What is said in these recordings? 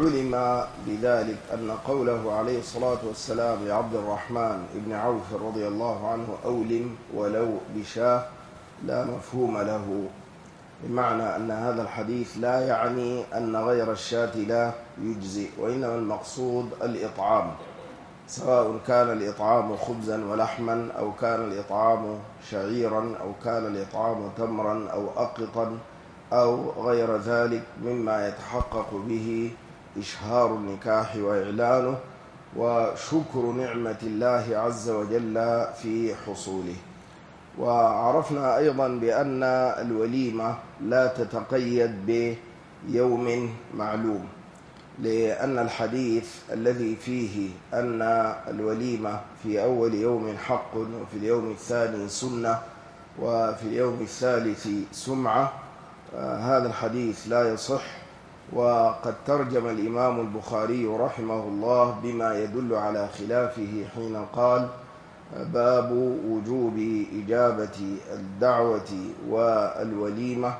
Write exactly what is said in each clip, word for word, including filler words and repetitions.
علم بذلك أن قوله عليه الصلاة والسلام لعبد الرحمن بن عوف رضي الله عنه أولم ولو بشاه لا مفهوم له، بمعنى أن هذا الحديث لا يعني أن غير الشاة لا يجزئ، وإنما المقصود الإطعام، سواء كان الإطعام خبزا ولحما أو كان الإطعام شعيرا أو كان الإطعام تمرا أو أقطا أو غير ذلك مما يتحقق به إشهار النكاح وإعلانه وشكر نعمة الله عز وجل في حصوله. وعرفنا أيضا بأن الوليمة لا تتقيد بيوم معلوم، لأن الحديث الذي فيه أن الوليمة في أول يوم حق وفي اليوم الثاني سنة وفي اليوم الثالث سمعة، هذا الحديث لا يصح. وقد ترجم الإمام البخاري رحمه الله بما يدل على خلافه حين قال: باب وجوب إجابة الدعوة والوليمة،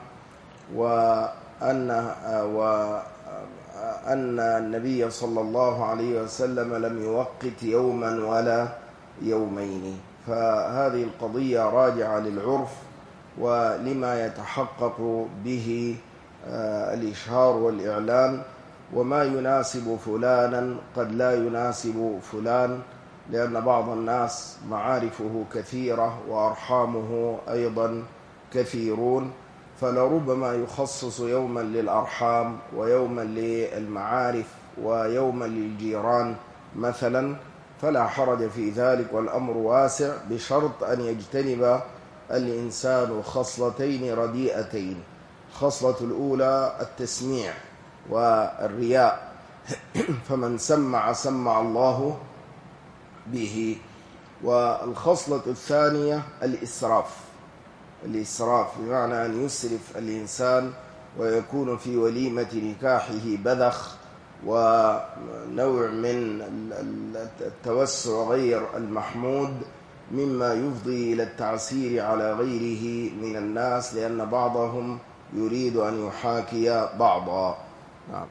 وأن وأن النبي صلى الله عليه وسلم لم يوقت يوما ولا يومين. فهذه القضية راجعة للعرف ولما يتحقق به الإشهار والإعلان، وما يناسب فلانا قد لا يناسب فلان، لأن بعض الناس معارفه كثيرة وأرحامه أيضا كثيرون، فلربما يخصص يوما للأرحام ويوما للمعارف ويوما للجيران مثلا، فلا حرج في ذلك والأمر واسع، بشرط أن يجتنب الإنسان خصلتين رديئتين. خصلة الأولى التسميع والرياء، فمن سمع سمع الله به. والخصلة الثانية الإسراف، الإسراف بمعنى أن يسرف الإنسان ويكون في وليمة نكاحه بذخ ونوع من التوسع غير المحمود، مما يفضي إلى التعسير على غيره من الناس، لأن بعضهم يريد أن يحاكي بعضا. نعم.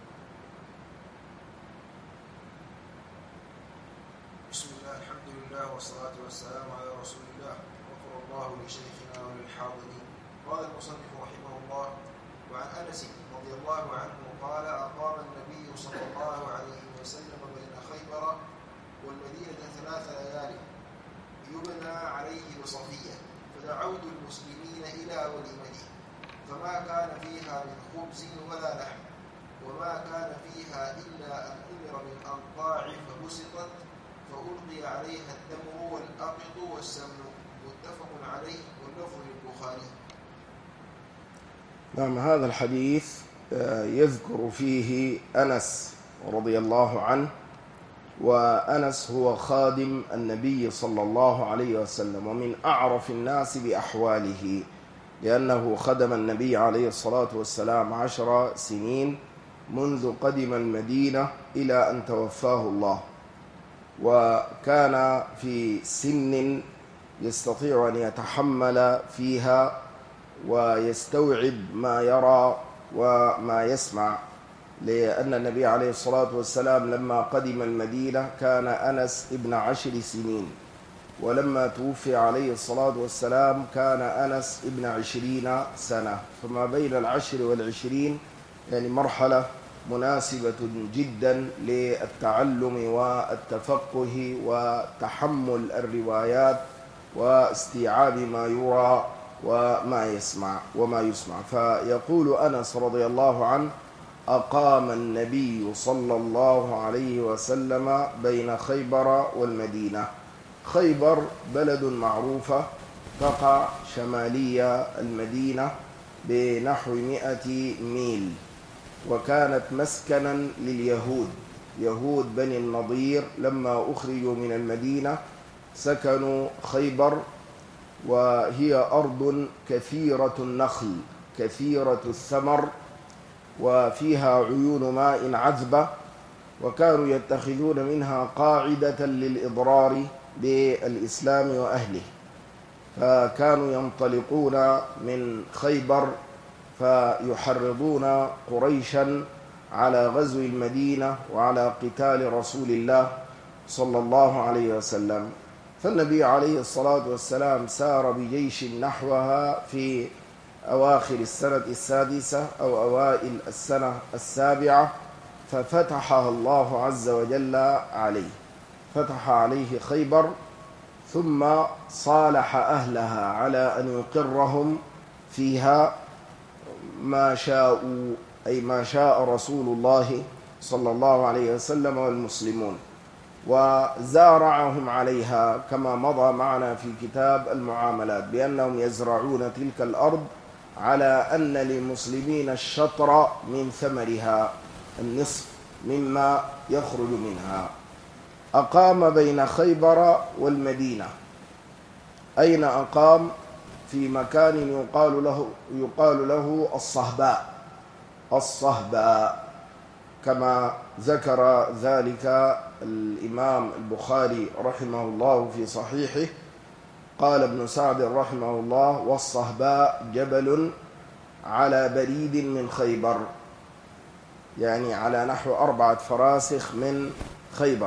بسم الله، الحمد لله والصلاة والسلام على رسول الله، غفر الله لشيخنا وللحاضرين. قال المصنف رحمه الله: وعن أنس رضي الله عنه قال: أقام النبي صلى الله عليه وسلم بين خيبر والمدينة ثلاث ليال يبنى عليه بصفية، فدعوت المسلمين إلى وليمته، فما كان فيها من خبز ولا لحم، وما كان فيها إلا أن أمر من أنقاع فبسطت فألقي عليها التمر والأقط والسمن، متفق عليه واللفظ للبخاري. نعم. هذا الحديث يذكر فيه أنس رضي الله عنه، وأنس هو خادم النبي صلى الله عليه وسلم ومن أعرف الناس بأحواله، لأنه خدم النبي عليه الصلاة والسلام عشر سنين منذ قدم المدينة إلى أن توفاه الله، وكان في سن يستطيع أن يتحمل فيها ويستوعب ما يرى وما يسمع، لأن النبي عليه الصلاة والسلام لما قدم المدينة كان أنس ابن عشر سنين، ولما توفي عليه الصلاة والسلام كان أنس ابن عشرين سنة، فما بين العشر والعشرين يعني مرحلة مناسبة جدا للتعلم والتفقه وتحمل الروايات واستيعاب ما يرى وما يسمع وما يسمع. فيقول أنس رضي الله عنه: أقام النبي صلى الله عليه وسلم بين خيبر والمدينة. خيبر بلد معروفة تقع شمالية المدينة بنحو مئة ميل، وكانت مسكنا لليهود، يهود بني النضير لما أخرجوا من المدينة سكنوا خيبر، وهي أرض كثيرة النخل كثيرة الثمر وفيها عيون ماء عذبة، وكانوا يتخذون منها قاعدة للإضرار بالإسلام وأهله، فكانوا ينطلقون من خيبر فيحرضون قريشا على غزو المدينة وعلى قتال رسول الله صلى الله عليه وسلم. فالنبي عليه الصلاة والسلام سار بجيش نحوها في أواخر السنة السادسة أو أوائل السنة السابعة، ففتحها الله عز وجل عليه، فتح عليه خيبر، ثم صالح أهلها على أن يقرهم فيها ما شاءوا، أي ما شاء رسول الله صلى الله عليه وسلم والمسلمون، وزارعهم عليها كما مضى معنا في كتاب المعاملات بأنهم يزرعون تلك الأرض على أن للمسلمين الشطر من ثمرها، النصف مما يخرج منها. أقام بين خيبر والمدينة. أين أقام؟ في مكان يقال له يقال له الصهباء، الصهباء كما ذكر ذلك الإمام البخاري رحمه الله في صحيحه. قال ابن سعد رحمه الله: والصهباء جبل على بريد من خيبر، يعني على نحو أربعة فراسخ من خيبر.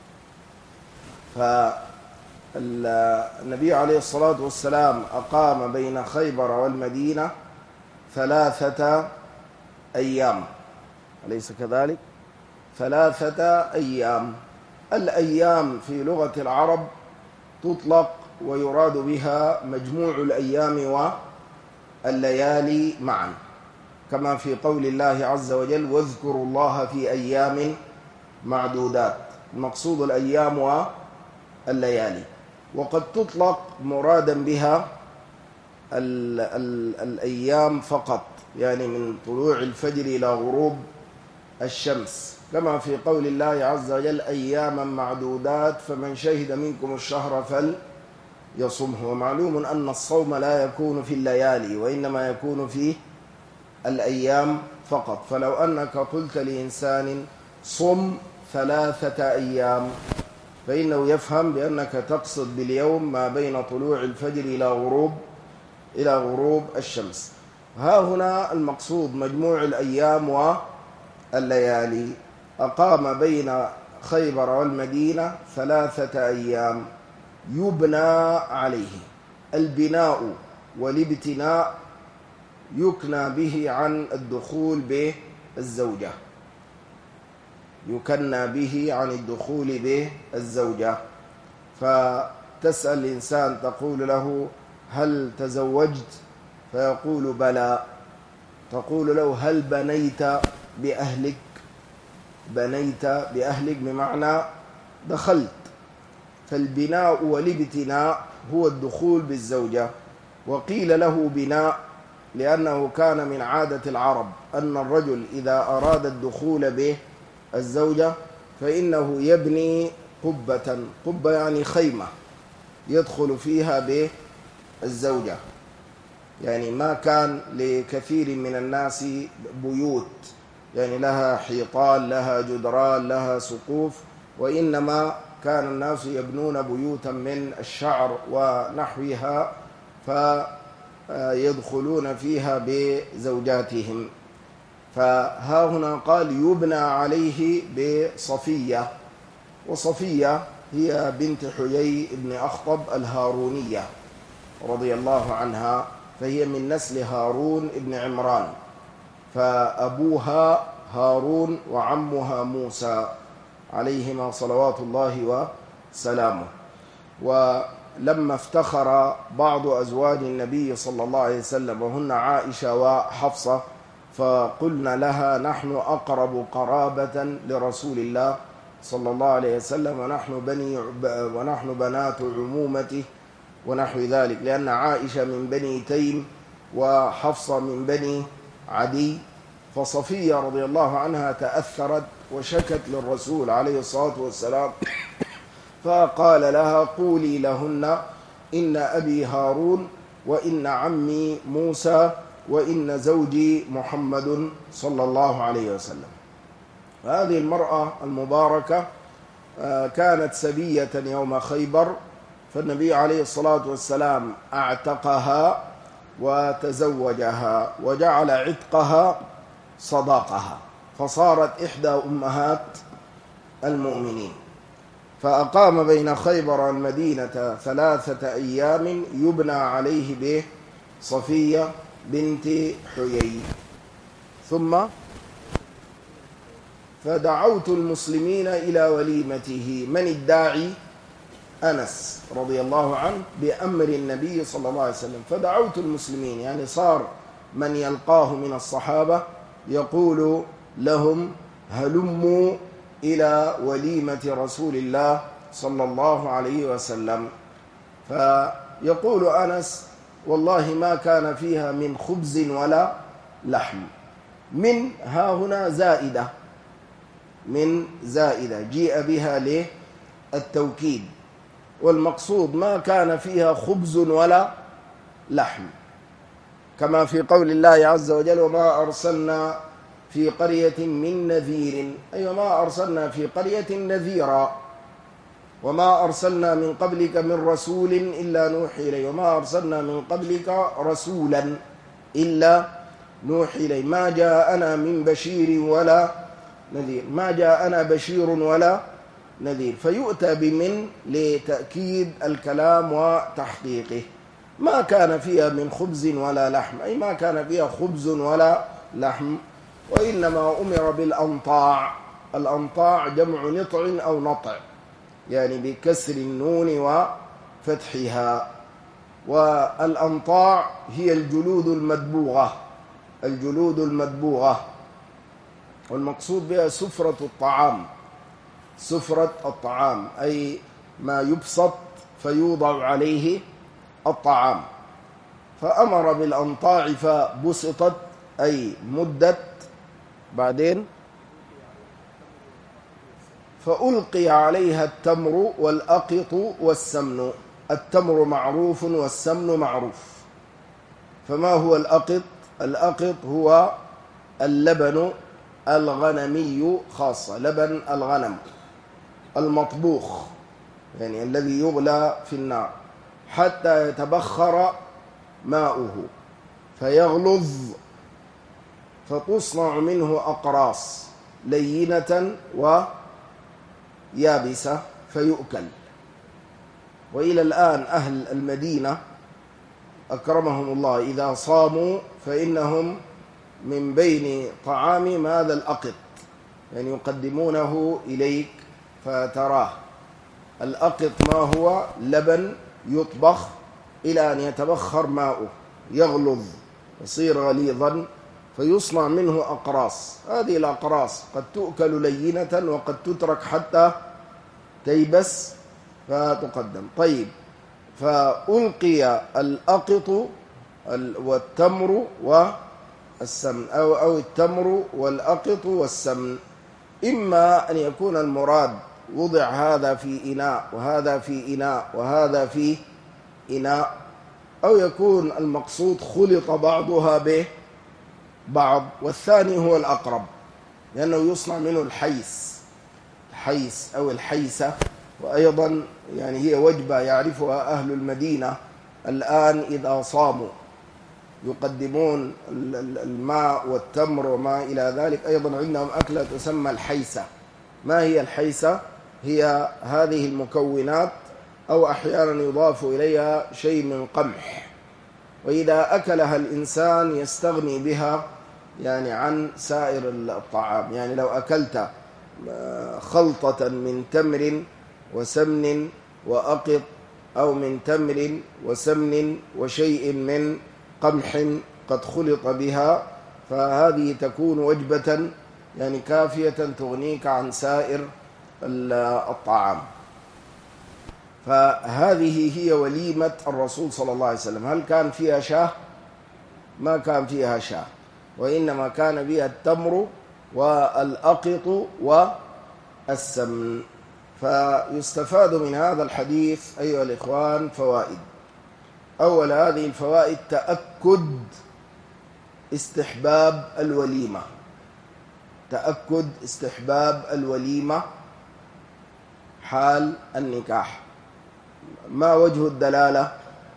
فالنبي عليه الصلاة والسلام أقام بين خيبر والمدينة ثلاثة أيام، أليس كذلك؟ ثلاثة أيام. الأيام في لغة العرب تطلق ويراد بها مجموع الأيام والليالي معا، كما في قول الله عز وجل: واذكروا الله في أيام معدودات. المقصود الأيام والليالي. وقد تطلق مرادا بها ال ال الأيام فقط، يعني من طلوع الفجر إلى غروب الشمس، كما في قول الله عز وجل: أياما معدودات فمن شهد منكم الشهر فليصمه. ومعلوم أن الصوم لا يكون في الليالي، وإنما يكون في الأيام فقط. فلو أنك قلت لإنسان صم ثلاثة أيام، فإنه يفهم بأنك تقصد باليوم ما بين طلوع الفجر إلى غروب إلى غروب الشمس. ها هنا المقصود مجموع الأيام والليالي. أقام بين خيبر والمدينة ثلاثة أيام يبنى عليه. البناء والابتناء يكنى به عن الدخول بالزوجة، يكنى به عن الدخول بالزوجة. فتسأل الإنسان تقول له: هل تزوجت؟ فيقول: بلى. تقول له: هل بنيت بأهلك؟ بنيت بأهلك بمعنى دخلت. فالبناء والابتناء هو الدخول بالزوجة. وقيل له بناء لأنه كان من عادة العرب أن الرجل إذا أراد الدخول بالزوجة فإنه يبني قبة، قبة يعني خيمة يدخل فيها بالزوجة. يعني ما كان لكثير من الناس بيوت، يعني لها حيطان، لها جدران، لها سقوف، وإنما كان الناس يبنون بيوتا من الشعر ونحوها فيدخلون فيها بزوجاتهم. فها هنا قال: يبنى عليه بصفية. وصفية هي بنت حيي بن أخطب الهارونية رضي الله عنها، فهي من نسل هارون بن عمران، فأبوها هارون وعمها موسى عليهما صلوات الله وسلامه. ولما افتخر بعض أزواج النبي صلى الله عليه وسلم وهن عائشة وحفصة فقلنا لها: نحن أقرب قرابة لرسول الله صلى الله عليه وسلم، ونحن بني ونحن بنات عمومته ونحو ذلك، لأن عائشة من بني تيم وحفصة من بني عدي. فصفية رضي الله عنها تأثرت وشكت للرسول عليه الصلاة والسلام، فقال لها: قولي لهن إن أبي هارون وإن عمي موسى وإن زوجي محمد صلى الله عليه وسلم. هذه المرأة المباركة كانت سبية يوم خيبر، فالنبي عليه الصلاة والسلام اعتقها وتزوجها وجعل عتقها صداقها، فصارت إحدى أمهات المؤمنين. فأقام بين خيبر والمدينة ثلاثة أيام يبنى عليه به صفية بنت حيي. ثم فدعوت المسلمين إلى وليمته. من الداعي؟ أنس رضي الله عنه بأمر النبي صلى الله عليه وسلم. فدعوت المسلمين، يعني صار من يلقاه من الصحابة يقول لهم هلموا إلى وليمة رسول الله صلى الله عليه وسلم. فيقول أنس والله ما كان فيها من خبز ولا لحم. من ها هنا زائدة، من زائدة جيء بها للتوكيد، والمقصود ما كان فيها خبز ولا لحم، كما في قول الله عز وجل وما أرسلنا في قرية من نذير، أي وما أرسلنا في قرية نذيرا، وما أرسلنا من قبلك من رسول إلا نوحي إليه، وما أرسلنا من قبلك رسولا إلا نوحي إليه، ما جاءنا من بشير ولا نذير، ما جاءنا بشير ولا نذير. فيؤتى بمن لتأكيد الكلام وتحقيقه. ما كان فيها من خبز ولا لحم، أي ما كان فيها خبز ولا لحم، وإنما أمر بالأنطاع. الأنطاع جمع نطع أو نطع، يعني بكسر النون وفتحها. والأنطاع هي الجلود المدبوغة، الجلود المدبوغة، والمقصود بها سفرة الطعام، سفرة الطعام أي ما يبسط فيوضع عليه الطعام. فأمر بالأنطاع فبسطت أي مدت، بعدين فألقي عليها التمر والأقط والسمن. التمر معروف والسمن معروف. فما هو الأقط؟ الأقط هو اللبن الغنمي خاصة، لبن الغنم المطبوخ، يعني الذي يغلى في النار حتى يتبخر ماؤه فيغلظ، فتصنع منه أقراص لينة ويابسة فيؤكل. وإلى الآن أهل المدينة أكرمهم الله إذا صاموا فإنهم من بين طعامهم هذا الأقط، يعني يقدمونه إليك فتراه. الأقط ما هو؟ لبن يطبخ إلى أن يتبخر ماؤه يغلظ يصير غليظا فيصنع منه أقراص. هذه الأقراص قد تؤكل لينة وقد تترك حتى تيبس فتقدم. طيب، فألقي الأقط والتمر والسمن، أو أو التمر والأقط والسمن. إما أن يكون المراد وضع هذا في إناء وهذا في إناء وهذا في إناء، أو يكون المقصود خلط بعضها به بعض، والثاني هو الأقرب لأنه يصنع منه الحيس، الحيس أو الحيسة. وأيضا يعني هي وجبة يعرفها أهل المدينة الآن إذا صاموا، يقدمون الماء والتمر وما إلى ذلك. أيضا عندهم أكلة تسمى الحيسة. ما هي الحيسة؟ هي هذه المكونات، أو أحيانا يضاف إليها شيء من قمح، وإذا أكلها الإنسان يستغني بها يعني عن سائر الطعام. يعني لو أكلت خلطة من تمر وسمن وأقط، أو من تمر وسمن وشيء من قمح قد خلط بها، فهذه تكون وجبة يعني كافية تغنيك عن سائر الطعام. فهذه هي وليمة الرسول صلى الله عليه وسلم. هل كان فيها شاه؟ ما كان فيها شاه، وإنما كان فيها التمر والأقط والسمن. فيستفاد من هذا الحديث أيها الإخوان فوائد. أول هذه الفوائد تأكد استحباب الوليمة، تأكد استحباب الوليمة حال النكاح. ما وجه الدلالة؟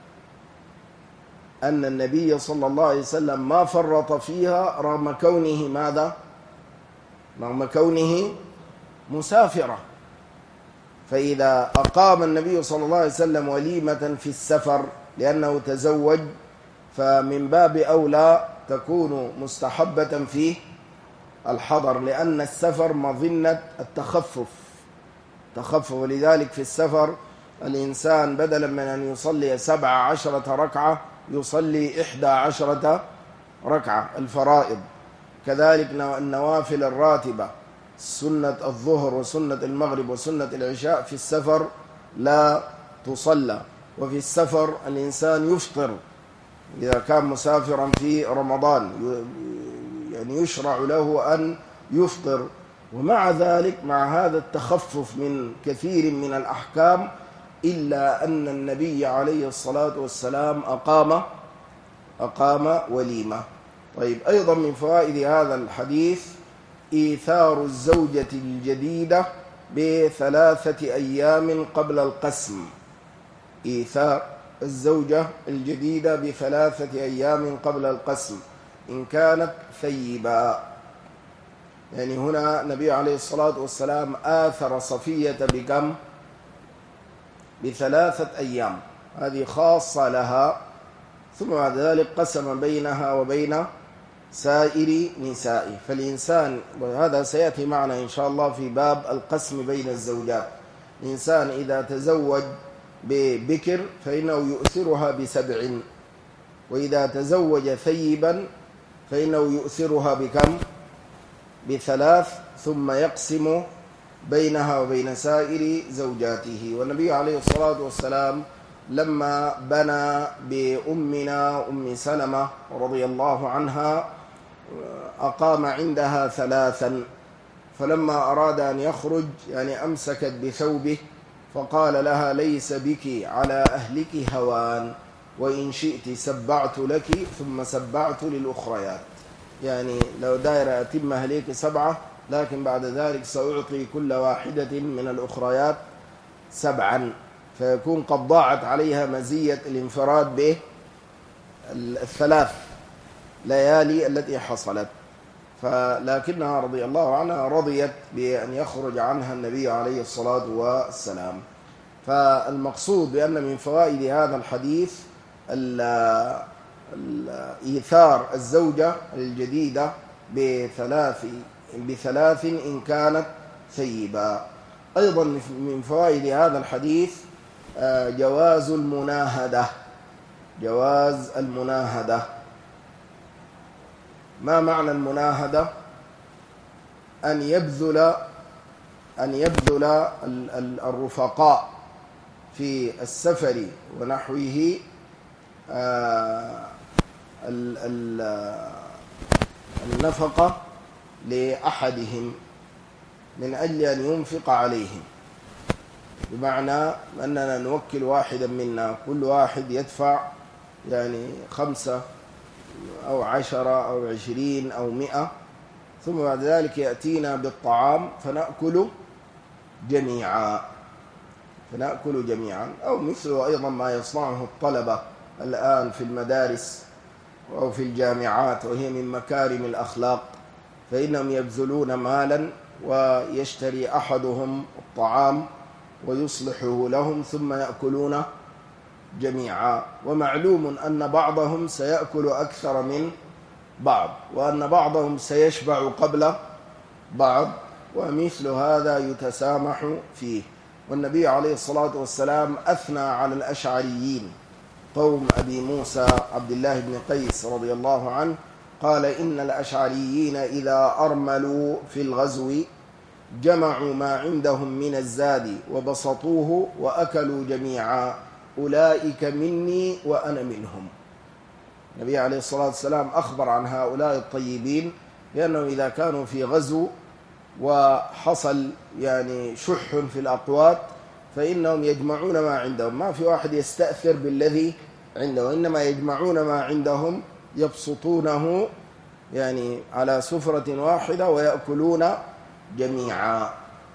أن النبي صلى الله عليه وسلم ما فرط فيها رغم كونه ماذا؟ رغم كونه مسافرة. فإذا أقام النبي صلى الله عليه وسلم وليمة في السفر لأنه تزوج، فمن باب أولى تكون مستحبة في الحضر، لأن السفر مظنة التخفف تخفف ولذلك في السفر الإنسان بدلا من أن يصلي سبع عشرة ركعة يصلي إحدى عشرة ركعة الفرائض. كذلك النوافل الراتبة سنة الظهر وسنة المغرب وسنة العشاء في السفر لا تصلى. وفي السفر الإنسان يفطر إذا كان مسافرا في رمضان، يعني يشرع له أن يفطر. ومع ذلك مع هذا التخفف من كثير من الأحكام إلا أن النبي عليه الصلاة والسلام أقام أقام وليمة. طيب، أيضا من فوائد هذا الحديث إيثار الزوجة الجديدة بثلاثة أيام قبل القسم. إيثار الزوجة الجديدة بثلاثة أيام قبل القسم إن كانت ثيبا. يعني هنا النبي عليه الصلاة والسلام آثر صفية بكم؟ بثلاثة أيام، هذه خاصة لها، ثم بعد ذلك قسم بينها وبين سائر نسائه. فالإنسان، وهذا سيأتي معنا إن شاء الله في باب القسم بين الزوجات، الإنسان إذا تزوج ببكر فإنه يؤثرها بسبع، وإذا تزوج ثيبا فإنه يؤثرها بكم؟ بثلاث، ثم يقسم بينها وبين سائر زوجاته. والنبي عليه الصلاة والسلام لما بنى بأمنا أم سلمة رضي الله عنها أقام عندها ثلاثا، فلما أراد أن يخرج يعني أمسكت بثوبه فقال لها: ليس بك على أهلك هوان، وإن شئت سبعت لك ثم سبعت للأخريات. يعني لو دائرة أتم أهليك سبعة، لكن بعد ذلك سأعطي كل واحدة من الأخريات سبعا، فيكون قد ضاعت عليها مزية الانفراد به الثلاث ليالي التي حصلت. فلكنها رضي الله عنها رضيت بأن يخرج عنها النبي عليه الصلاة والسلام. فالمقصود بأن من فوائد هذا الحديث إيثار الزوجة الجديدة بثلاث بثلاث إن كانت ثيبا. أيضا من فوائد هذا الحديث جواز المناهدة. جواز المناهدة. ما معنى المناهدة؟ أن يبذل أن يبذل الرفقاء في السفر ونحوه النفقة لأحدهم من أجل أن ينفق عليهم، بمعنى أننا نوكل واحدا منا، كل واحد يدفع يعني خمسة أو عشرة أو عشرين أو مئة، ثم بعد ذلك يأتينا بالطعام فنأكل جميعا فنأكل جميعا أو مثل أيضا ما يصنعه الطلبة الآن في المدارس أو في الجامعات، وهي من مكارم الأخلاق، فإنهم يبذلون مالا ويشتري أحدهم الطعام ويصلحه لهم ثم يأكلون جميعا. ومعلوم أن بعضهم سيأكل أكثر من بعض، وأن بعضهم سيشبع قبل بعض، ومثل هذا يتسامح فيه. والنبي عليه الصلاة والسلام أثنى على الأشعريين قوم أبي موسى عبد الله بن قيس رضي الله عنه، قال: إن الأشعريين إذا أرملوا في الغزو جمعوا ما عندهم من الزاد وبسطوه وأكلوا جميعا، أولئك مني وأنا منهم. النبي عليه الصلاة والسلام أخبر عن هؤلاء الطيبين لأنهم إذا كانوا في غزو وحصل يعني شح في الأقوات فإنهم يجمعون ما عندهم، ما في واحد يستأثر بالذي عنده، إنما يجمعون ما عندهم يبسطونه يعني على سفرة واحدة ويأكلون جميعا.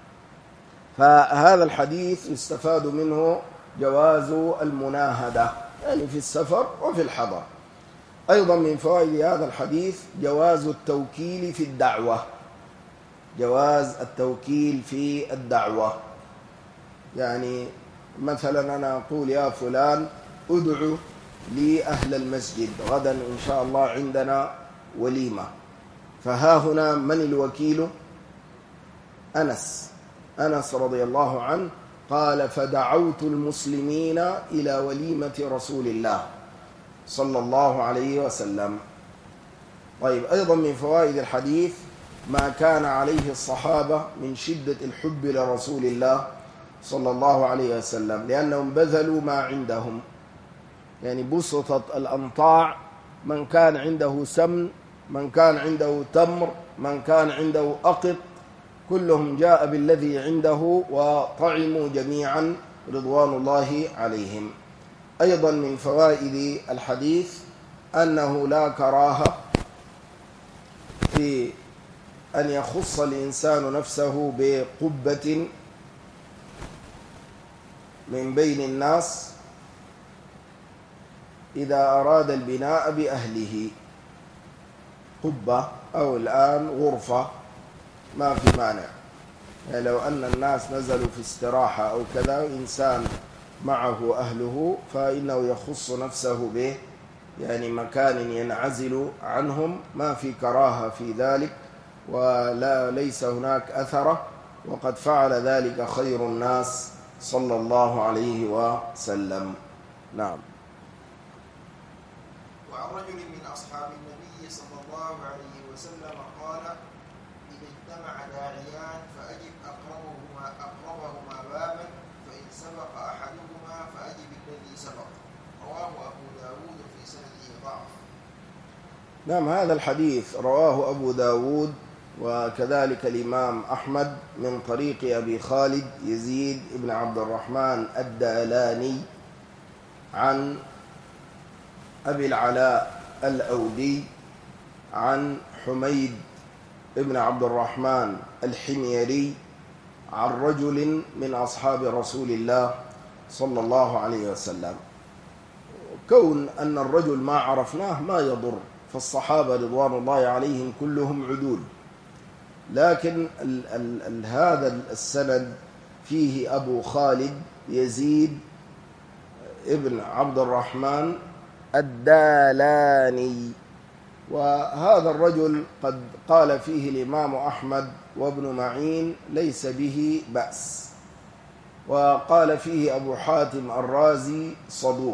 فهذا الحديث يستفاد منه جواز المناهدة يعني في السفر وفي الحضر. أيضا من فوائد هذا الحديث جواز التوكيل في الدعوة. جواز التوكيل في الدعوة. يعني مثلا أنا أقول يا فلان أدعو لي أهل المسجد، غدا إن شاء الله عندنا وليمة، فها هنا من الوكيل؟ أنس أنس رضي الله عنه قال فدعوت المسلمين إلى وليمة رسول الله صلى الله عليه وسلم. طيب، أيضا من فوائد الحديث ما كان عليه الصحابة من شدة الحب لرسول الله صلى الله عليه وسلم، لأنهم بذلوا ما عندهم، يعني بسطت الأمطاع، من كان عنده سمن، من كان عنده تمر، من كان عنده أقط، كلهم جاء بالذي عنده وطعموا جميعا رضوان الله عليهم. أيضا من فوائد الحديث أنه لا كراهة في أن يخص الإنسان نفسه بقبة من بين الناس إذا أراد البناء بأهله، قبة أو الآن غرفة ما في مانع. يعني لو أن الناس نزلوا في استراحة أو كذا إنسان معه أهله فإنه يخص نفسه به، يعني مكان ينعزل عنهم، ما في كراهة في ذلك، ولا ليس هناك أثرة، وقد فعل ذلك خير الناس صلى الله عليه وسلم. نعم. وعن رجل من أصحاب النبي صلى الله عليه وسلم قال إذا اجتمع داعيان فأجب أقربهما أقربهما بابا، فإن سبق أحدهما فأجب الذي سبق. رواه أبو داود في سنده ضعف. نعم، هذا الحديث رواه أبو داود وكذلك الإمام أحمد من طريق أبي خالد يزيد بن عبد الرحمن الدالاني عن أبي العلاء الأودي عن حميد بن عبد الرحمن الحميري عن رجل من أصحاب رسول الله صلى الله عليه وسلم. كون أن الرجل ما عرفناه ما يضر، فالصحابة رضوان الله عليهم كلهم عدول، لكن ال ال ال هذا السند فيه أبو خالد يزيد ابن عبد الرحمن الدالاني، وهذا الرجل قد قال فيه الإمام أحمد وابن معين ليس به بأس، وقال فيه أبو حاتم الرازي صدوق،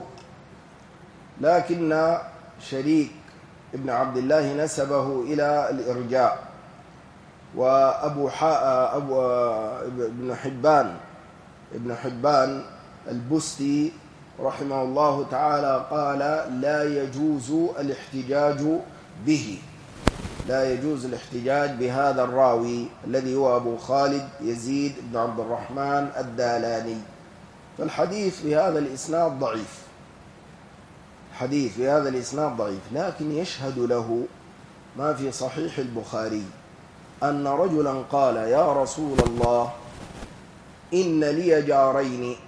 لكن شريك ابن عبد الله نسبه إلى الإرجاء. وأبو أبو ابن حبان ابن حبان البستي رحمه الله تعالى قال لا يجوز الاحتجاج به، لا يجوز الاحتجاج بهذا الراوي الذي هو أبو خالد يزيد بن عبد الرحمن الدالاني. فالحديث بهذا الإسناد ضعيف، الحديث بهذا الإسناد ضعيف، لكن يشهد له ما في صحيح البخاري أن رجلا قال يا رسول الله إن لي جارين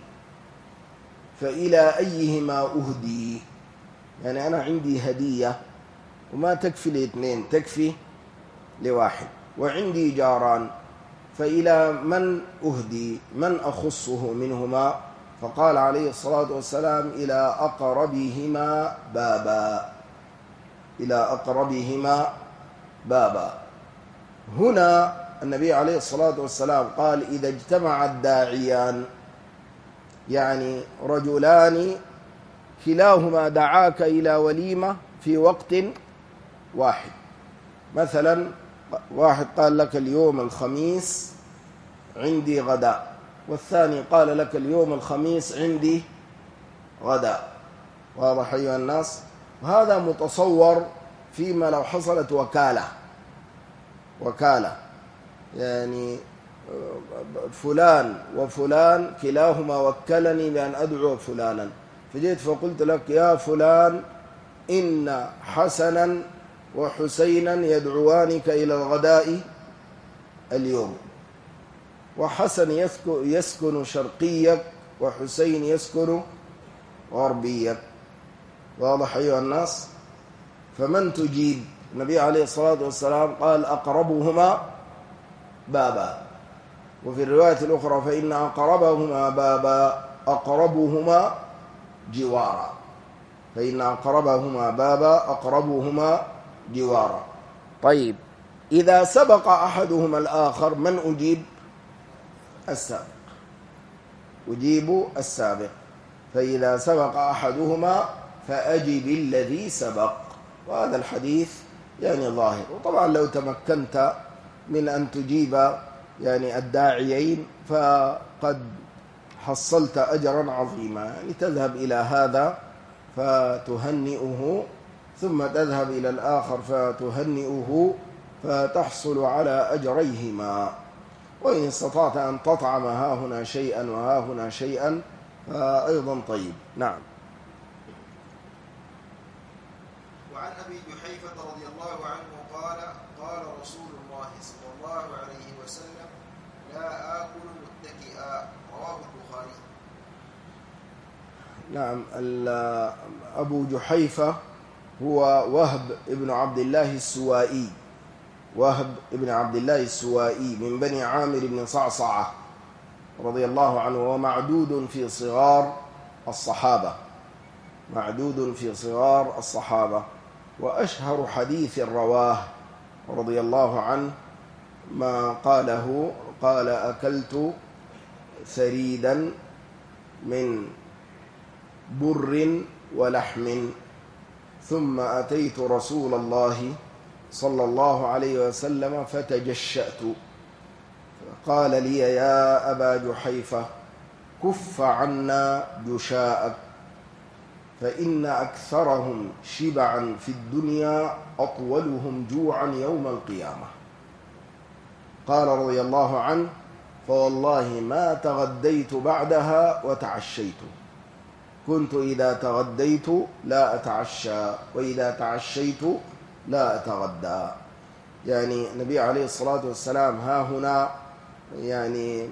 فإلى أيهما أهدي؟ يعني أنا عندي هدية وما تكفي لاثنين، تكفي لواحد، وعندي جاران، فإلى من أهدي؟ من أخصه منهما؟ فقال عليه الصلاة والسلام إلى أقربهما بابا، إلى أقربهما بابا. هنا النبي عليه الصلاة والسلام قال إذا اجتمع الداعيان، يعني رجلان كلاهما دعاك إلى وليمة في وقت واحد، مثلا واحد قال لك اليوم الخميس عندي غداء، والثاني قال لك اليوم الخميس عندي غداء، واضح أيها الناس؟ وهذا متصور فيما لو حصلت وكالة وكالة يعني فلان وفلان كلاهما وكلني بأن أدعو فلانا، فجيت فقلت لك يا فلان إن حسنا وحسينا يدعوانك إلى الغداء اليوم، وحسن يسكن شرقيك وحسين يسكن غربيك، واضح أيها الناس؟ فمن تجيب؟ النبي عليه الصلاة والسلام قال أقربهما بابا. وفي الرواية الأخرى فإن أقربهما بابا أقربهما جوارا، فإن أقربهما بابا أقربهما جوارا. طيب، إذا سبق أحدهما الآخر من أجيب؟ السابق، أجيب السابق. فإذا سبق أحدهما فأجب الذي سبق. وهذا الحديث يعني ظاهر. وطبعا لو تمكنت من أن تجيب يعني الداعيين فقد حصلت أجرا عظيما، يعني تذهب إلى هذا فتهنئه ثم تذهب إلى الآخر فتهنئه فتحصل على أجريهما. وإن استطعت أن تطعم ها هنا شيئا وها هنا شيئا فأيضا طيب. نعم. وعن أبي جحيفة رضي الله عنه قال قال رسول الله صلى الله عليه وسلم لا آكل متكئا، رواه البخاري. نعم. أبو جحيفة هو وهب ابن عبد الله السوائي، وهب ابن عبد الله السوائي من بني عامر بن صعصعة رضي الله عنه، ومعدود في صغار الصحابة، معدود في صغار الصحابة. وأشهر حديث رواه رضي الله عنه ما قاله، قال أكلت ثريدا من بر ولحم ثم أتيت رسول الله صلى الله عليه وسلم فتجشأت، قال لي يا أبا جحيفة كف عنا جشاءك فإن أكثرهم شبعا في الدنيا أطولهم جوعا يوم القيامة. قال رضي الله عنه فوالله ما تغديت بعدها وتعشيت، كنت إذا تغديت لا أتعشى وإذا تعشيت لا أتغدى. يعني النبي عليه الصلاة والسلام ها هنا يعني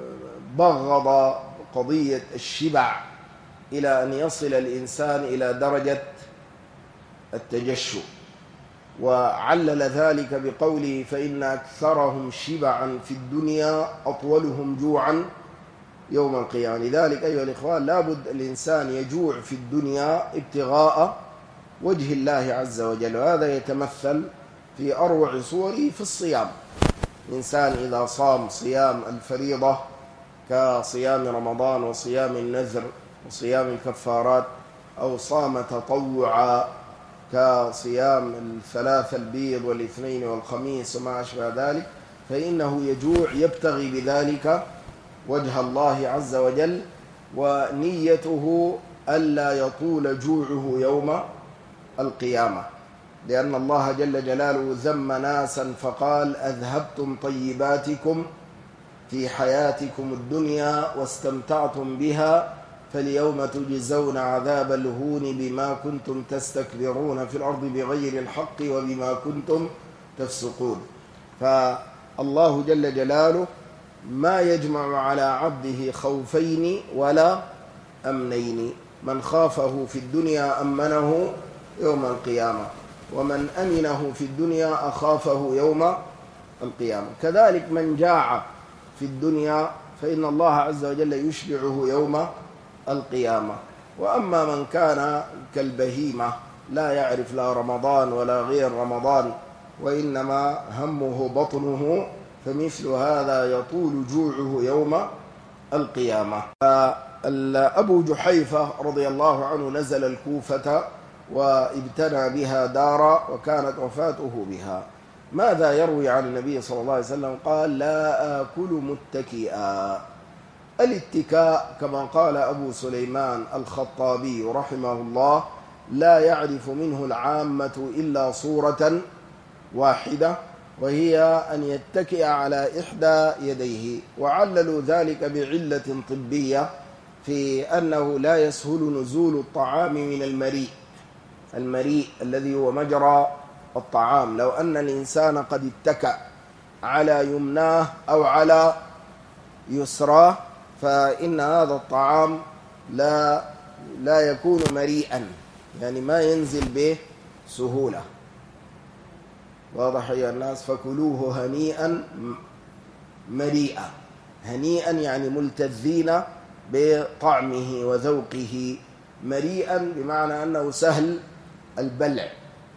بغض قضية الشبع إلى أن يصل الإنسان إلى درجة التجشؤ، وعلل ذلك بقوله فإن أكثرهم شبعا في الدنيا أطولهم جوعا يوم القيامة. لذلك أيها الإخوان لابد الإنسان يجوع في الدنيا ابتغاء وجه الله عز وجل، وهذا يتمثل في أروع صوره في الصيام. الإنسان إذا صام صيام الفريضة كصيام رمضان وصيام النذر وصيام الكفارات، أو صام تطوعا كصيام الثلاث البيض والاثنين والخميس وما أشبه ذلك، فإنه يجوع يبتغي بذلك وجه الله عز وجل، ونيته ألا يطول جوعه يوم القيامة، لأن الله جل جلاله ذم ناسا فقال أذهبتم طيباتكم في حياتكم الدنيا واستمتعتم بها فاليوم تجزون عذاب الهون بما كنتم تستكبرون في الأرض بغير الحق وبما كنتم تفسقون. فالله جل جلاله ما يجمع على عبده خوفين ولا أمنين، من خافه في الدنيا أمنه يوم القيامة، ومن أمنه في الدنيا أخافه يوم القيامة. كذلك من جاع في الدنيا فإن الله عز وجل يشبعه يوم القيامة. وأما من كان كالبهيمة لا يعرف لا رمضان ولا غير رمضان وإنما همه بطنه، فمثل هذا يطول جوعه يوم القيامة. أبو جحيفة رضي الله عنه نزل الكوفة وابتنى بها دارا وكانت وفاته بها. ماذا يروي عن النبي صلى الله عليه وسلم؟ قال لا آكل متكئا. الاتكاء كما قال أبو سليمان الخطابي رحمه الله لا يعرف منه العامة إلا صورة واحدة، وهي أن يتكئ على إحدى يديه، وعللوا ذلك بعلة طبية في أنه لا يسهل نزول الطعام من المريء، المريء الذي هو مجرى الطعام. لو أن الإنسان قد اتكأ على يمناه أو على يسراه فإن هذا الطعام لا لا يكون مريئا، يعني ما ينزل به سهولة. واضح يا الناس؟ فكلوه هنيئا مريئة. هنيئا يعني ملتذين بطعمه وذوقه، مريئا بمعنى أنه سهل البلع.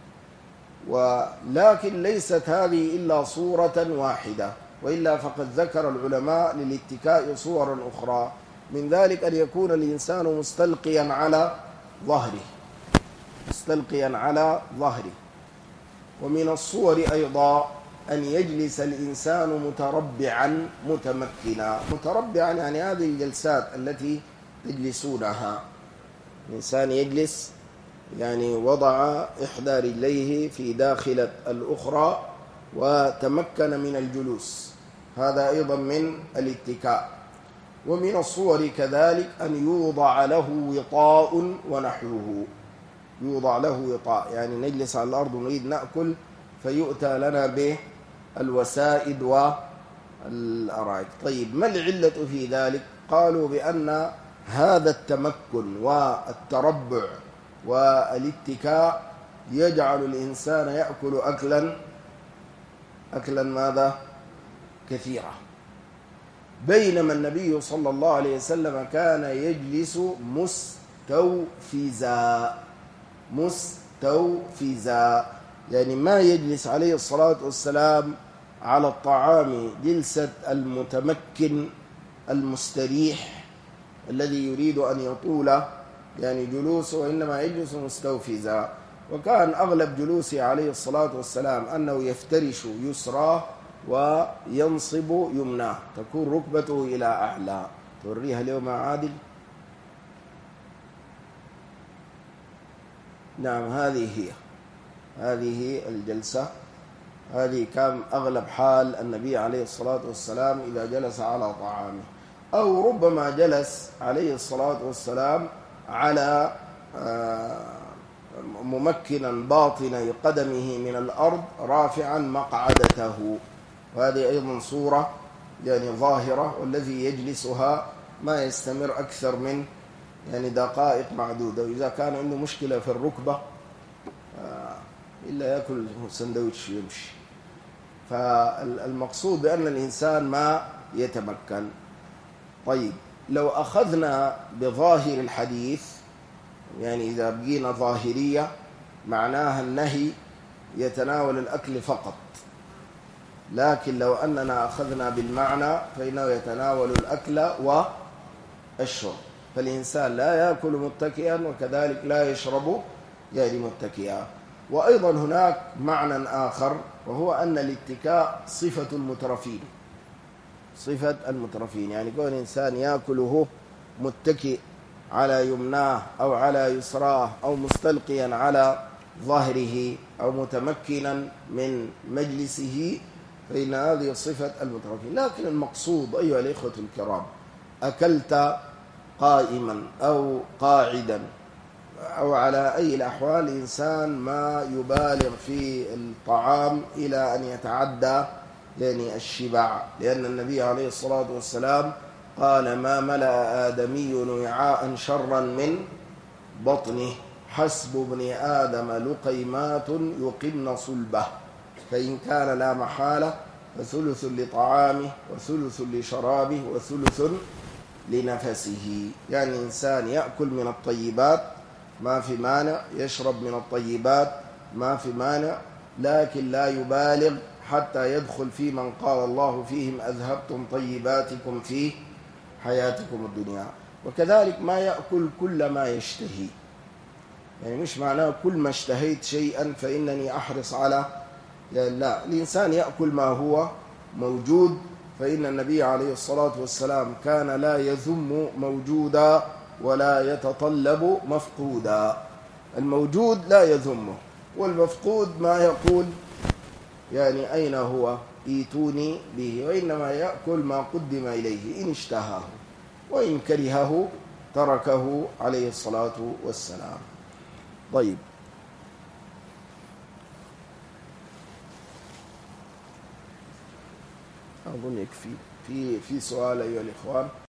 ولكن ليست هذه إلا صورة واحدة، وإلا فقد ذكر العلماء للاتكاء صورا أخرى، من ذلك أن يكون الإنسان مستلقيا على ظهره مستلقيا على ظهره ومن الصور أيضا أن يجلس الإنسان متربعا متمكنا. متربعا يعني هذه الجلسات التي تجلسونها، الإنسان يجلس يعني وضع إحدى رجليه في داخلة الأخرى وتمكن من الجلوس، هذا أيضا من الاتكاء. ومن الصور كذلك أن يوضع له وطاء ونحوه، يوضع له وطاء يعني نجلس على الأرض ونريد نأكل فيؤتى لنا بالوسائد والأرائك. طيب ما العلة في ذلك؟ قالوا بأن هذا التمكن والتربع والاتكاء يجعل الإنسان يأكل أكلا أكلا ماذا؟ كثيرا، بينما النبي صلى الله عليه وسلم كان يجلس مستوفزا مستوفزا يعني ما يجلس عليه الصلاة والسلام على الطعام جلسة المتمكن المستريح الذي يريد أن يطول يعني جلوسه، وإنما يجلس مستوفزا. وكان أغلب جلوسه عليه الصلاة والسلام أنه يفترش يسراه وينصب يمناه، تكون ركبته إلى أعلى. توريها اليوم عادل. نعم هذه هي هذه الجلسة، هذه كان أغلب حال النبي عليه الصلاة والسلام إذا جلس على طعامه، أو ربما جلس عليه الصلاة والسلام على ممكنا باطن قدمه من الأرض رافعا مقعدته، وهذه أيضا صورة يعني ظاهرة، والذي يجلسها ما يستمر أكثر من يعني دقائق معدودة، وإذا كان عنده مشكلة في الركبة إلا يأكل سندويتش يمشي. فالمقصود بأن الإنسان ما يتمكن. طيب لو أخذنا بظاهر الحديث يعني إذا بقينا ظاهرية معناها النهي يتناول الأكل فقط، لكن لو أننا أخذنا بالمعنى فإنه يتناول الأكل والشرب، فالإنسان لا يأكل متكئا وكذلك لا يشرب يعني متكئا. وأيضا هناك معنى آخر، وهو أن الاتكاء صفة المترفين صفة المترفين يعني كون إنسان يأكله متكئ على يمناه أو على يسراه أو مستلقيا على ظهره أو متمكنا من مجلسه، فإن هذه صفة المترفين. لكن المقصود أيها الإخوة الكرام، أكلت قائما أو قاعدا أو على أي الأحوال، إنسان ما يبالغ في الطعام إلى أن يتعدى يعني الشبع، لأن النبي عليه الصلاة والسلام قال ما ملأ آدمي وعاء شرا من بطنه، حسب ابن آدم لقيمات يقمن صلبه، فإن كان لا محالة فثلث لطعامه وثلث لشرابه وثلث لنفسه. يعني إنسان يأكل من الطيبات ما في مانع، يشرب من الطيبات ما في مانع، لكن لا يبالغ حتى يدخل في من قال الله فيهم أذهبتم طيباتكم في حياتكم الدنيا. وكذلك ما يأكل كل ما يشتهي، يعني مش معناه كل ما اشتهيت شيئا فإنني أحرص على يعني لا، الإنسان يأكل ما هو موجود، فإن النبي عليه الصلاة والسلام كان لا يذم موجودا ولا يتطلب مفقودا. الموجود لا يذمه، والمفقود ما يقول يعني أين هو ايتوني به، وإنما يأكل ما قدم إليه إن اشتهاه، وإن كرهه تركه عليه الصلاة والسلام. طيب أظن يكفي. في في سؤال أيها الإخوان؟